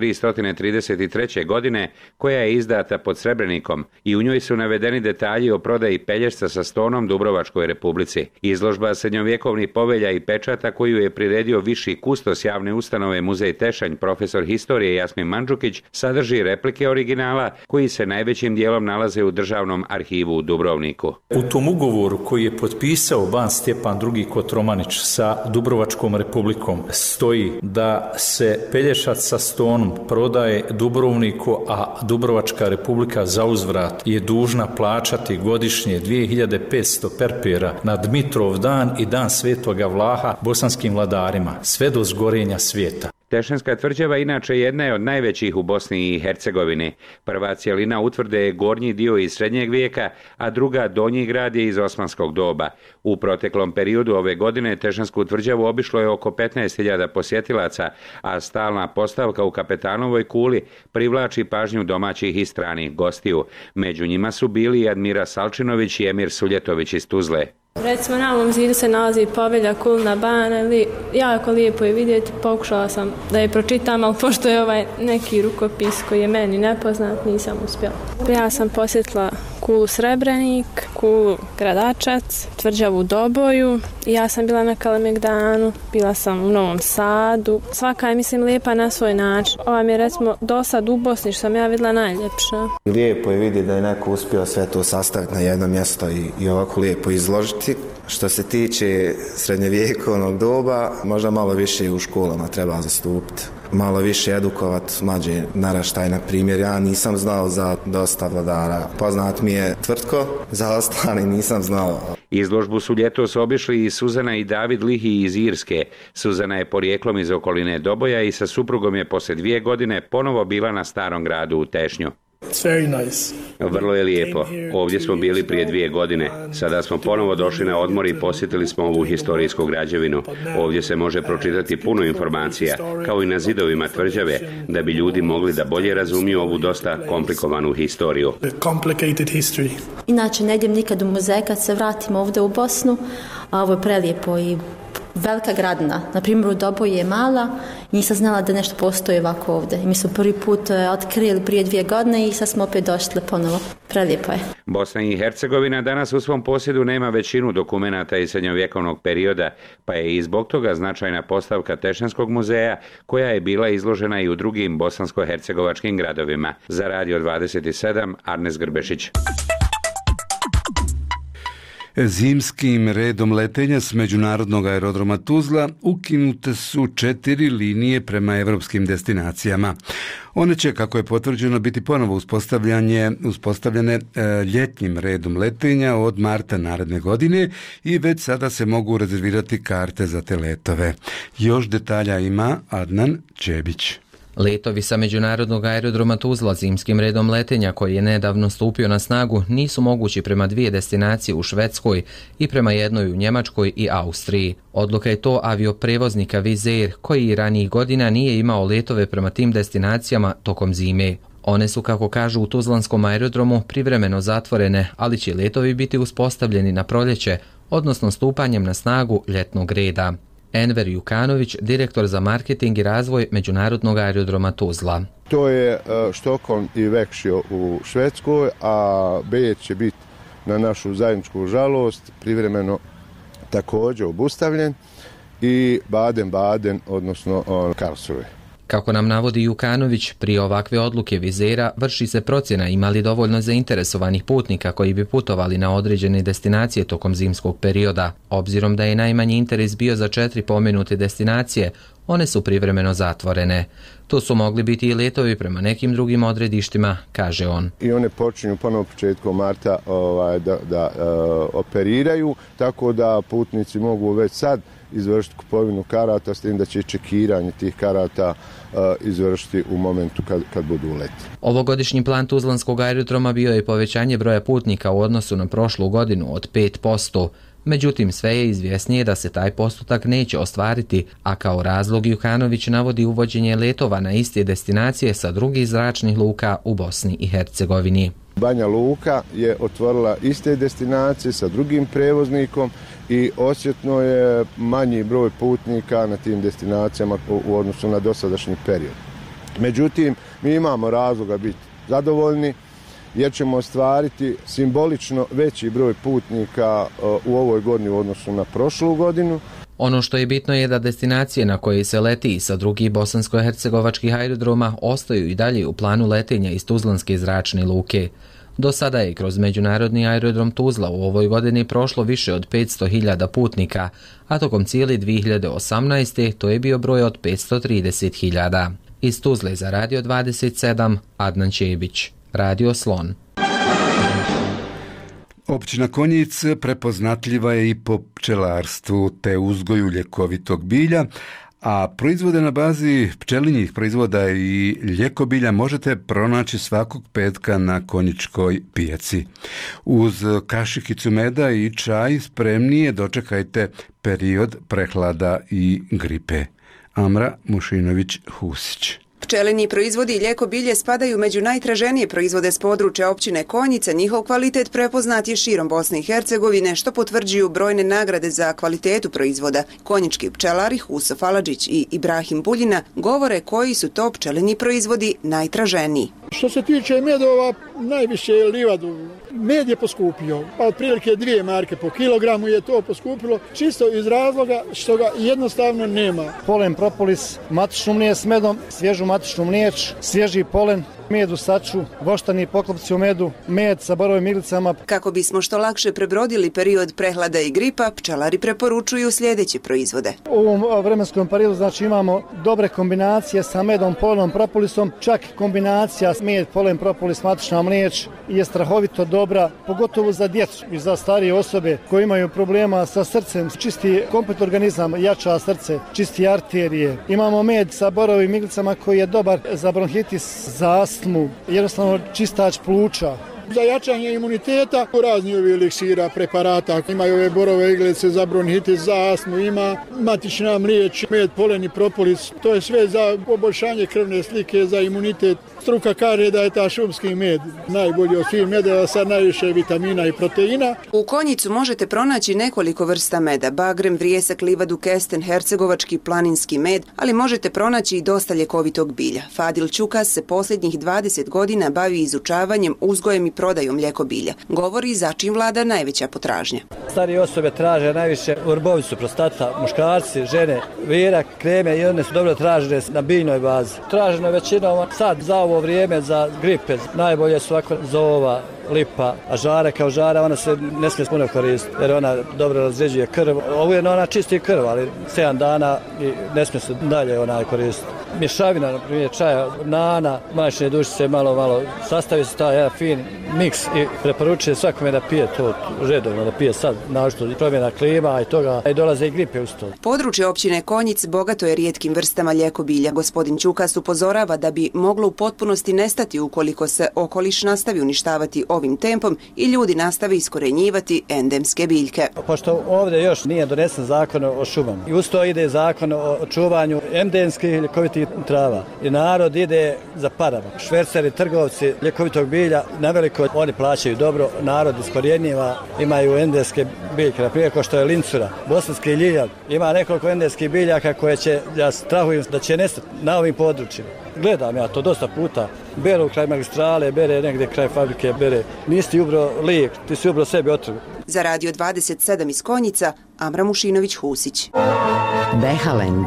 1333. godine, koja je izdata pod Srebrenikom i u njoj su navedeni detalji o prodaji pelješca sa Stonom Dubrovačkoj republici. Izložba srednjovjekovnih povelja i pečata koju je priredio viši kustos javne ustanove Muzej Tešanj, profesor historije Jasmin Mandžukić, sadrži replike originala koji se najvećim dijelom nalaze u Državnom arhivu u Dubrovniku. U tom ugovoru koji je potpisao ban Stjepan II. Kotromanić sa Dubrovačkom republikom stoji da se pelješac sa Stonom prodaje Dubrovniku, a Dubrovačka republika za uzvrat je dužna plaćati godišnje 2500 perpera na Dmitrov dan i dan Svetoga Vlaha bosanskim vladarima, sve do zgorenja svijeta. Tešanska tvrđava inače jedna je od najvećih u Bosni i Hercegovini. Prva cjelina utvrde je gornji dio iz srednjeg vijeka, a druga donji grad je iz osmanskog doba. U proteklom periodu ove godine Tešansku tvrđavu obišlo je oko 15.000 posjetilaca, a stalna postavka u Kapetanovoj kuli privlači pažnju domaćih i stranih gostiju. Među njima su bili i Admira Salčinović i Emir Suljetović iz Tuzle. Recimo na ovom zidu se nalazi povelja Kulna Bana, jako lijepo je vidjeti, pokušala sam da je pročitam, ali pošto je ovaj neki rukopis koji je meni nepoznat, nisam uspjela. Ja sam posjetila kulu Srebrenik, kulu Gradačac, tvrđavu u Doboju i ja sam bila na Kalemegdanu, bila sam u Novom Sadu. Svaka je, mislim, lijepa na svoj način. Ova mi je, recimo, do sad u Bosni što sam ja vidjela najljepša. Lijepo je vidjeti da je neko uspio sve to sastaviti na jedno mjesto i ovako lijepo izložiti. Što se tiče srednjevjekovnog doba, možda malo više u školama treba zastupiti. Malo više edukovati mlađe naraštaj. Na primjer, ja nisam znao za dosta vladara. Poznat mi je Tvrtko, za ostali nisam znao. Izložbu su ljetos obišli i Suzana i David Lihi iz Irske. Suzana je porijeklom iz okoline Doboja i sa suprugom je poslije 2 godine ponovo bila na Starom gradu u Tešnju. Vrlo je lijepo. Ovdje smo bili prije 2 godine. Sada smo ponovo došli na odmor i posjetili smo ovu historijsku građevinu. Ovdje se može pročitati puno informacija, kao i na zidovima tvrđave, da bi ljudi mogli da bolje razumiju ovu dosta komplikovanu historiju. Inače, ne idem nikad u muzej kad se vratim ovdje u Bosnu, a ovo je prelijepo i velika gradina. Na primjer, u Doboju je mala, nisam znala da nešto postoji ovako ovdje. Mi smo prvi put otkrili prije 2 godine i sad smo opet došli ponovo. Prelijepo je. Bosna i Hercegovina danas u svom posjedu nema većinu dokumenata iz srednjovjekovnog perioda, pa je i zbog toga značajna postavka Tešenskog muzeja, koja je bila izložena i u drugim bosansko-hercegovačkim gradovima. Za Radio 27, Arnes Grbešić. Zimskim redom letenja s međunarodnog aerodroma Tuzla ukinute su 4 linije prema evropskim destinacijama. One će, kako je potvrđeno, biti ponovo uspostavljene ljetnim redom letenja od marta naredne godine i već sada se mogu rezervirati karte za te letove. Još detalja ima Adnan Čebić. Letovi sa međunarodnog aerodroma Tuzla zimskim redom letenja, koji je nedavno stupio na snagu, nisu mogući prema 2 destinacije u Švedskoj i prema jednoj u Njemačkoj i Austriji. Odluka je to avioprevoznika Wizz Air, koji i ranijih godina nije imao letove prema tim destinacijama tokom zime. One su, kako kažu u Tuzlanskom aerodromu, privremeno zatvorene, ali će letovi biti uspostavljeni na proljeće, odnosno stupanjem na snagu ljetnog reda. Enver Jukanović, direktor za marketing i razvoj međunarodnog aerodroma Tuzla. To je Štokholm i Växjö u Švedskoj, a Beč će biti na našu zajedničku žalost privremeno također obustavljen i Baden-Baden, odnosno Karlsruhe. Kako nam navodi Jukanović, prije ovakve odluke Wizz Aira vrši se procjena ima li dovoljno zainteresovanih putnika koji bi putovali na određene destinacije tokom zimskog perioda. Obzirom da je najmanji interes bio za 4 pomenute destinacije, one su privremeno zatvorene. Tu su mogli biti i letovi prema nekim drugim odredištima, kaže on. I one počinju ponovo početkom marta da operiraju, tako da putnici mogu već sad izvršiti kupovinu karata, s tim da će čekiranje tih karata izvršiti u momentu kad budu u leti. Ovogodišnji plan Tuzlanskog aerodroma bio je povećanje broja putnika u odnosu na prošlu godinu od 5%. Međutim, sve je izvjesnije da se taj postotak neće ostvariti, a kao razlog Jukanović navodi uvođenje letova na iste destinacije sa drugih zračnih luka u Bosni i Hercegovini. Banja Luka je otvorila iste destinacije sa drugim prevoznikom i osjetno je manji broj putnika na tim destinacijama u odnosu na dosadašnji period. Međutim, mi imamo razloga biti zadovoljni jer ćemo ostvariti simbolično veći broj putnika u ovoj godini u odnosu na prošlu godinu. Ono što je bitno je da destinacije na koje se leti sa drugih bosansko-hercegovačkih aerodroma ostaju i dalje u planu letenja iz Tuzlanske zračne luke. Do sada je kroz međunarodni aerodrom Tuzla u ovoj godini prošlo više od 500.000 putnika, a tokom cijele 2018. to je bio broj od 530.000. Iz Tuzle za Radio 27, Adnan Čebić, Radio Slon. Općina Konjic prepoznatljiva je i po pčelarstvu te uzgoju ljekovitog bilja, a proizvode na bazi pčelinjih proizvoda i ljekobilja možete pronaći svakog petka na konjičkoj pijaci. Uz kašikicu meda i čaj spremnije dočekajte period prehlada i gripe. Amra Mušinović-Husić. Pčelinji proizvodi i ljekobilje spadaju među najtraženije proizvode s područja općine Konjica. Njihov kvalitet prepoznat je širom Bosne i Hercegovine, što potvrđuju brojne nagrade za kvalitetu proizvoda. Konjički pčelari Huso Faladžić i Ibrahim Buljina govore koji su to pčelinji proizvodi najtraženiji. Što se tiče medova, najviše je livadu. Med je poskupio, pa otprilike 2 marke po kilogramu je to poskupilo, čisto iz razloga što ga jednostavno nema. Polen propolis, matičnu mlijeć s medom, svježu matičnu mlijeć, svježi polen, med u saču, voštani poklopci u medu, med sa borovim iglicama. Kako bismo što lakše prebrodili period prehlada i gripa, pčelari preporučuju sljedeće proizvode. U ovom vremenskom periodu imamo dobre kombinacije sa medom, polenom, propolisom, čak kombinacija med, polen, propolis, matična mliječ je strahovito dobra, pogotovo za djecu i za starije osobe koji imaju problema sa srcem. Čisti komplet organizam, jača srce, čisti arterije. Imamo med sa borovim iglicama koji je dobar za bronhitis, za astmu, jednostavno čistač pluća. Za jačanje imuniteta razni ovi eliksira, preparata, imaju ove borove iglice za bronhitis, za astmu, ima matična mliječ, med, polen i propolis. To je sve za poboljšanje krvne slike, za imunitet. Struka kaže da je ta šumski med najbolji od svih medeva sa najviše vitamina i proteina. U Konjicu možete pronaći nekoliko vrsta meda, bagrem, vrijesak, livadu, kesten, hercegovački, planinski med, ali možete pronaći i dosta ljekovitog bilja. Fadil Čukas se posljednjih 20 godina bavi izučavanjem, uzgojem i prodajom mljekobilja. Govori za čim vlada najveća potražnja. Starije osobe traže najviše vrbovicu, prostata, muškarci, žene, virak, kreme i one su dobro tražene na biljnoj bazi. Traženo je većinom sad za ovo vrijeme za gripe. Najbolje su ovako zova, lipa, a žare kao žara, ona se ne smije puno koristiti jer ona dobro razređuje krv. Ujedno ona čisti krv, ali 7 dana i ne smije se dalje koristiti. Mješavina, na primjer čaja, nana, majčine dušice, malo sastavi se taj jedan fin miks i preporučuje svakome da pije to redovno, da pije sad, našto promjena klima i toga i dolaze i gripe uz to. Područje općine Konjic bogato je rijetkim vrstama ljekobilja. Gospodin Čukas upozorava da bi moglo u potpunosti nestati ukoliko se okoliš nastavi uništavati ovim tempom i ljudi nastave iskorenjivati endemske biljke. Pošto ovdje još nije donesen zakon o šumama i uz to ide zakon o čuvanju endemskih ljekovitih trava i narod ide za parama. Šverceri, trgovci ljekovitog bilja naveliko oni plaćaju dobro, narod iskorjenjiva, imaju endemske biljke, na primjer kao što je lincura, bosanski ljiljak, ima nekoliko endemskih biljaka koje će, ja strahujem da će nestati na ovim područjima. Gledam ja to dosta puta, beru kraj magistrale, bere negdje kraj fabrike, bere. Nisi ti ubro lijek, ti si ubro sebi otrov. Za Radio 27 iz Konjica, Amra Mušinović-Husić. Behalend.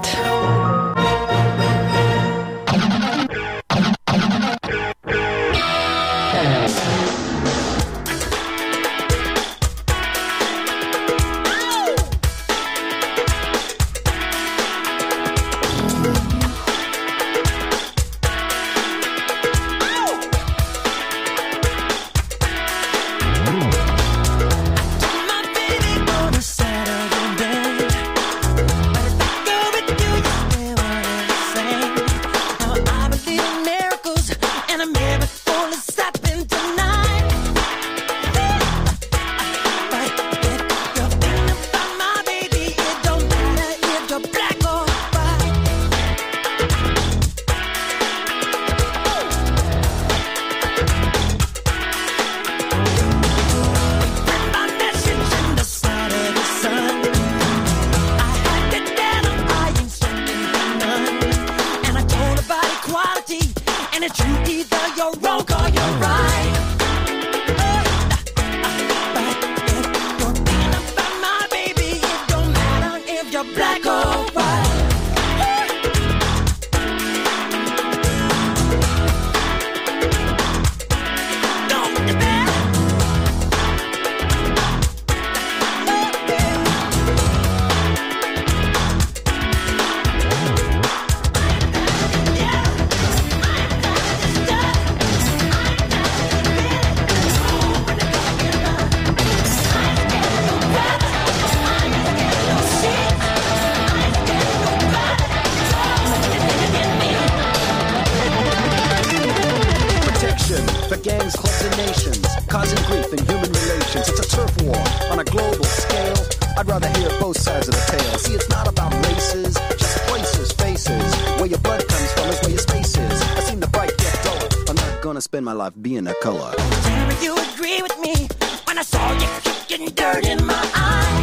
Spend my life being a color. Tell me you agree with me when I saw you kicking dirt in my eye.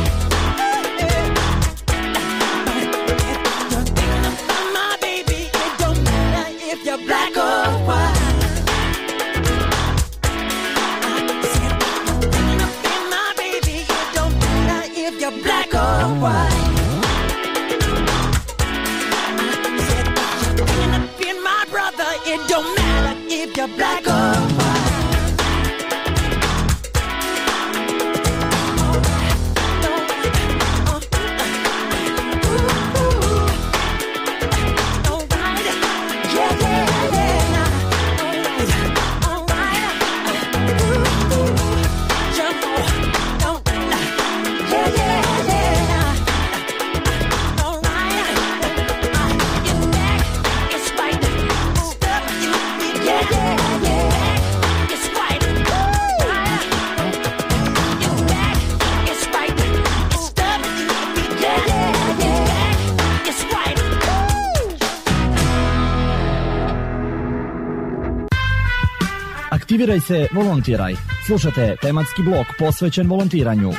You're thinking about my baby. It don't matter if you're black or white. I said you're thinking about my baby. It don't matter if you're black or white. I said you're thinking about my brother. It don't matter if you're black or white. Aktiviraj se, volontiraj. Slušate tematski blok posvećen volontiranju.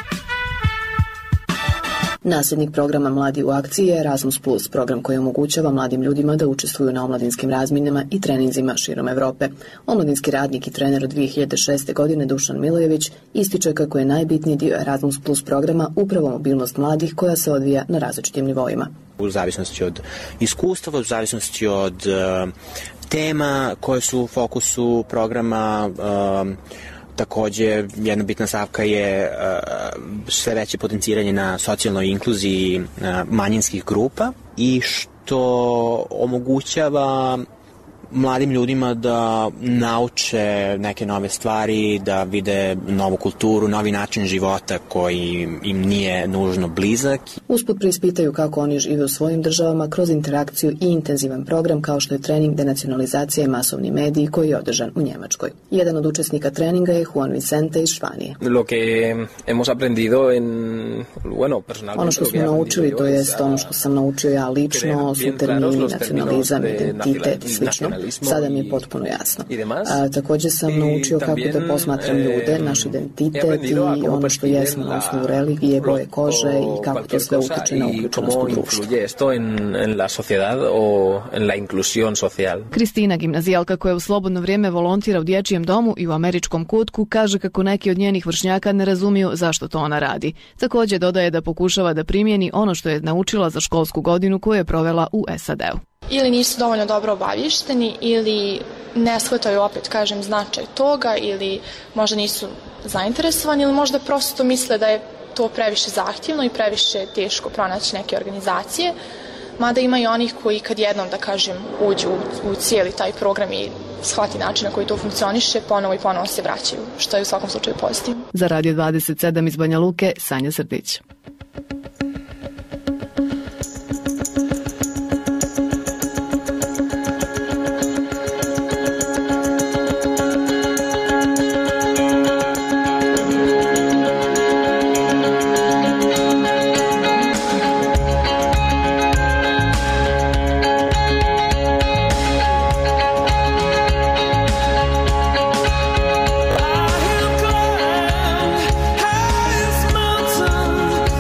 Nasljednik programa Mladi u akciji je Erasmus+, program koji omogućava mladim ljudima da učestvuju na omladinskim razminama i treninzima širom Evrope. Omladinski radnik i trener od 2006. godine Dušan Milojević ističe kako je najbitniji dio Erasmus+ programa upravo mobilnost mladih koja se odvija na različitim nivoima. U zavisnosti od iskustva, u zavisnosti od tema koje su u fokusu programa. Takođe, jedna bitna stavka je sve veće potenciranje na socijalnoj inkluziji manjinskih grupa i što omogućava mladim ljudima da nauče neke nove stvari, da vide novu kulturu, novi način života koji im nije nužno blizak. Usput preispitaju kako oni žive u svojim državama kroz interakciju i intenzivan program kao što je trening denacionalizacije i masovni mediji koji je održan u Njemačkoj. Jedan od učesnika treninga je Juan Vicente iz Španije. Ono što smo naučili, to jest ono što sam naučio ja lično, su termini, nacionalizam, identitet i slično. Sada mi je potpuno jasno. Također sam naučio kako da posmatram ljude, naš identitet i ono što jesmo na osnovu religije, boje kože i kako to sve utiče na uključenost u društvu. Kristina, gimnazijalka koja u slobodno vrijeme volontira u dječjem domu i u američkom kutku, kaže kako neki od njenih vršnjaka ne razumiju zašto to ona radi. Također dodaje da pokušava da primjeni ono što je naučila za školsku godinu koju je provela u SAD-u. Ili nisu dovoljno dobro obavješteni ili ne shvataju, opet kažem, značaj toga ili možda nisu zainteresovani ili možda prosto misle da je to previše zahtjevno i previše teško pronaći neke organizacije. Mada ima i onih koji kad jednom, da kažem, uđu u cijeli taj program i shvati način na koji to funkcioniše, ponovo i ponovo se vraćaju, što je u svakom slučaju pozitivno. Za Radio 27 iz Banja Luke, Sanja Srdić. Mountain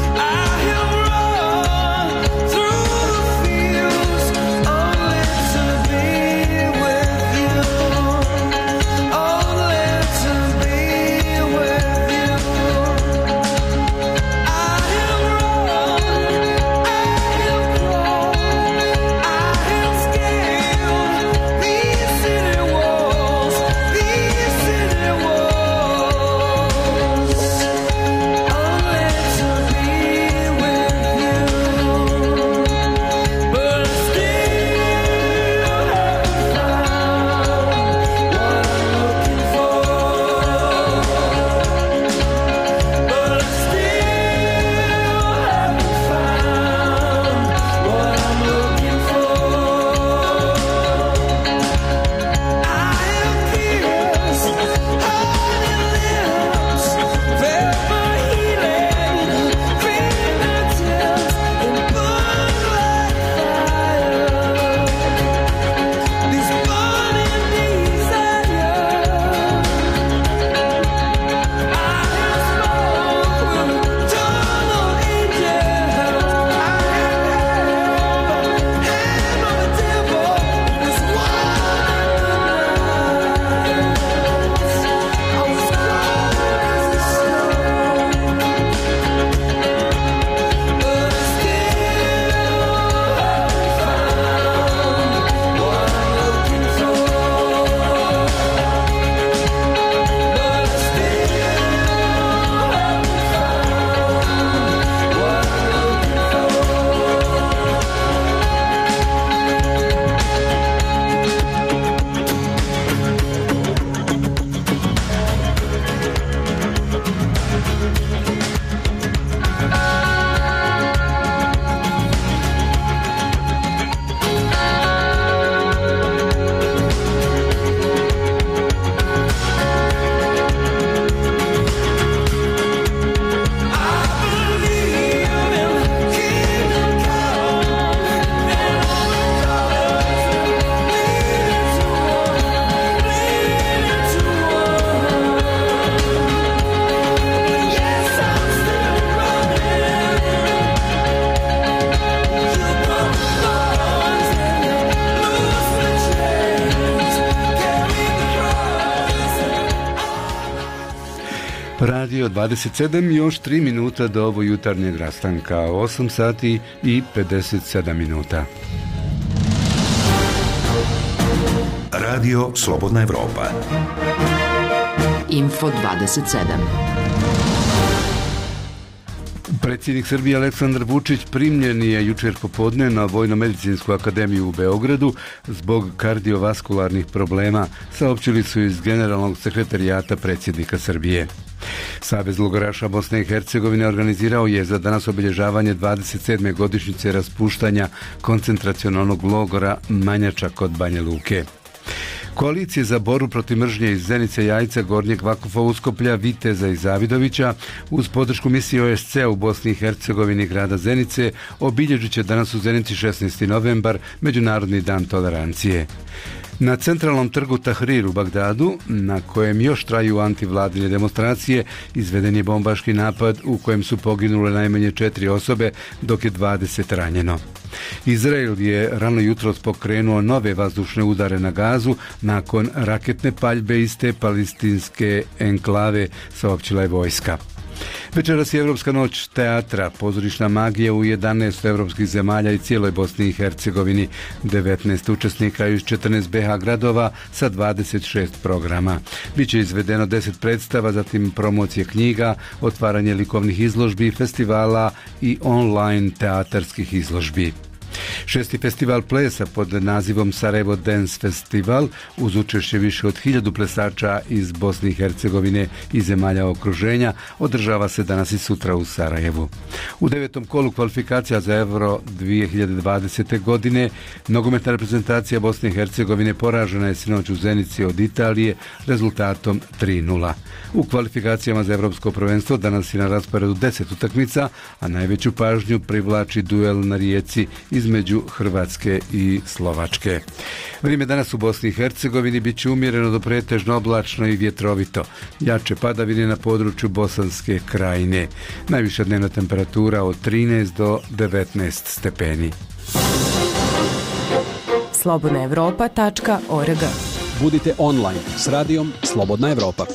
Radio 27, još 3 minuta do ovo jutarnjeg rastanka, 8 sati i 57 minuta. Radio Slobodna Evropa. Info 27. Predsjednik Srbije Aleksandar Vučić primljen je jučer popodne na Vojno-medicinsku akademiju u Beogradu zbog kardiovaskularnih problema, saopćili su iz Generalnog sekretarijata predsjednika Srbije. Savez logoraša Bosne i Hercegovine organizirao je za danas obilježavanje 27. godišnjice raspuštanja koncentracionalnog logora Manjača kod Banja Luke. Koalicije za borbu protiv mržnje iz Zenice, Jajca, Gornjeg Vakufa, Uskoplja, Viteza i Zavidovića uz podršku misije OSC u Bosni i Hercegovini grada Zenice obilježit će danas u Zenici 16. novembar Međunarodni dan tolerancije. Na centralnom trgu Tahrir u Bagdadu, na kojem još traju antivladine demonstracije, izveden je bombaški napad u kojem su poginule najmanje 4 osobe, dok je 20 ranjeno. Izrael je rano jutros pokrenuo nove vazdušne udare na Gazu nakon raketne paljbe iz te palestinske enklave, saopćila je vojska. Večeras je Evropska noć teatra, pozorišna magija u 11 evropskih zemalja i cijeloj Bosni i Hercegovini. 19 učesnika iz 14 BH gradova sa 26 programa. Biće izvedeno 10 predstava, zatim promocije knjiga, otvaranje likovnih izložbi, festivala i online teatarskih izložbi. 6. festival plesa pod nazivom Sarajevo Dance Festival uz učešće više od 1000 plesača iz Bosne i Hercegovine i zemalja okruženja održava se danas i sutra u Sarajevu. U 9. kolu kvalifikacija za Euro 2020. godine nogometna reprezentacija Bosne i Hercegovine poražena je sinoć u Zenici od Italije rezultatom 3:0. U kvalifikacijama za Evropsko prvenstvo danas je na rasporedu 10 utakmica, a najveću pažnju privlači duel na Rijeci između Hrvatske i Slovačke. Vrijeme danas u Bosni i Hercegovini bit će umjereno do pretežno oblačno i vjetrovito. Jače padavine na području Bosanske krajine. Najviša dnevna temperatura od 13 do 19 stepeni. slobodnaevropa.org. Budite online s radijom Slobodna Evropa.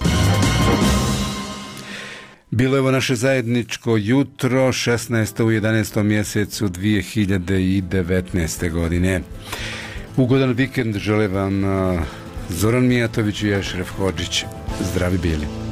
Bilo je ovo naše zajedničko jutro 16. u 11. mjesecu 2019. godine. Ugodan vikend žele vam Zoran Mijatović i Ešref Hodžić. Zdravi bili.